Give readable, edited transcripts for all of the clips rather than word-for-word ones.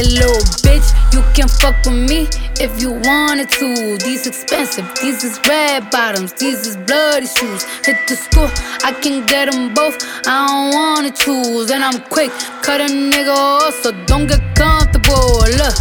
little bitch, you can fuck with me if you wanted to. These expensive, these is red bottoms, these is bloody shoes. Hit the store, I can get them both, I don't wanna choose. And I'm quick, cut a nigga off, so don't get comfortable. Look,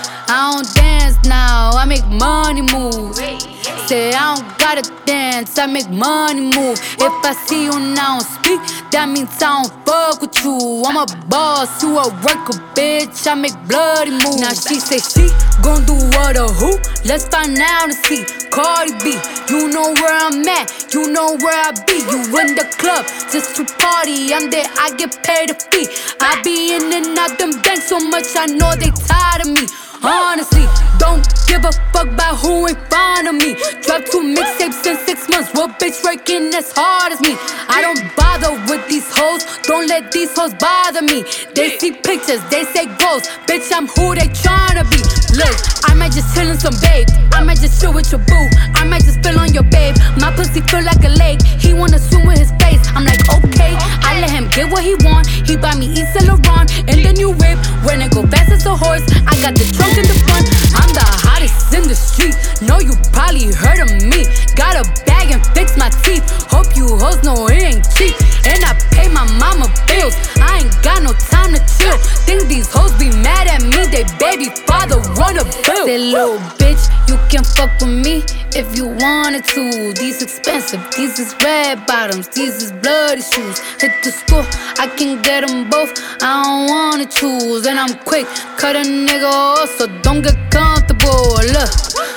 I don't dance now, I make money move. Say I don't gotta dance, I make money move. If I see you now speak, that means I don't fuck with you. I'm a boss, you a worker, bitch, I make bloody moves. Now she say she gon' do what or who? Let's find out and see. Cardi B, you know where I'm at, you know where I be. You in the club just to party, I'm there, I get paid a fee. I be in and out them banks so much, I know they tired of me. Honestly, don't give a fuck about who in front of me. Dropped 2 mixtapes in 6 months. What bitch working as hard as me? I don't bother with these hoes. Don't let these hoes bother me. They see pictures, they say goals. Bitch, I'm who they tryna be. Look, I might just chill in some babe. I might just chill with your boo. I might just spill on your babe. My pussy feel like a lake. He wanna swim with his face. I'm like, okay. I let him get what he want. He buy me Yves Saint Laurent and the new whip. When it go fast as a horse, I got the trunk in the front. I'm the hottest in the street. Know you probably heard of me. Got a bag and fix my teeth. Hope you hoes know it ain't cheap. And I pay my mama bills. I ain't got no time to chill. Think these hoes be mad at me. They baby father run a bill. Say little bitch, you can fuck with me if you wanted to. These expensive, these is red bottoms, these is bloody shoes. Hit the store, I can get them both, I don't wanna choose. And I'm quick, cut a nigga off, so don't get comfortable. Look,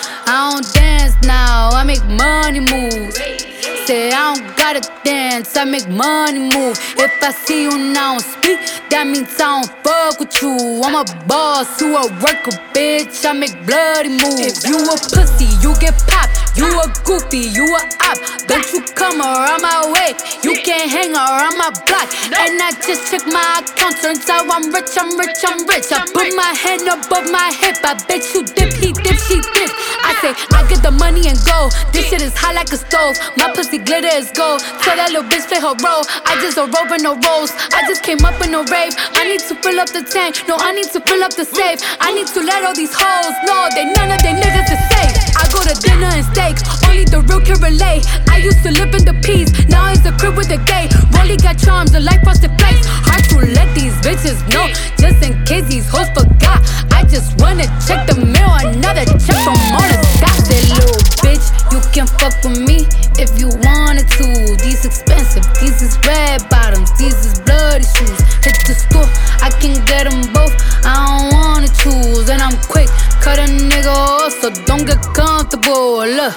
I don't dance now, I make money moves. Say I don't gotta dance, I make money move. If I see you now speak, that means I don't fuck with you. I'm a boss, you a worker, bitch, I make bloody moves. If you a pussy, you get popped. You a goofy, you a op. Don't you come around my way, you can't hang around my block. And I just check my account, turns out I'm rich, I'm rich, I'm rich. I put my hand above my hip, I bet you dip, he dip, she dip. I say, I get the money and go. This shit is hot like a stove. My pussy glitter is gold. Tell that little bitch play her role. I just a rope and no rolls. I just came up in a rave. I need to fill up the tank. No, I need to fill up the safe. I need to let all these hoes know that none of they niggas is safe. I go to dinner and steak. Only the real can relate. I used to live in the peace. Now it's the crib with the gay. Rolly got charms, the light frosted flakes. Hard to let these bitches know. Just in case these hoes forgot. I just wanna check the mail. Another check from all the stocks. That little bitch, you can fuck with me if you wanted to. These expensive, these is red bottoms, these is bloody shoes. Hit the store, I can get them both, I don't wanna choose. And I'm quick, cut a nigga off, so don't get comfortable. Look,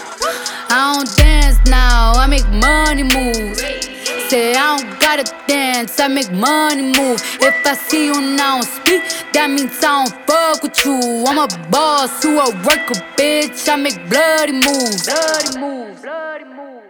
I don't dance now, I make money moves. Say I don't gotta dance, I make money move. If I see you now speak, that means I don't fuck with you. I'm a boss, you a worker, bitch, I make bloody moves. Bloody moves, bloody moves.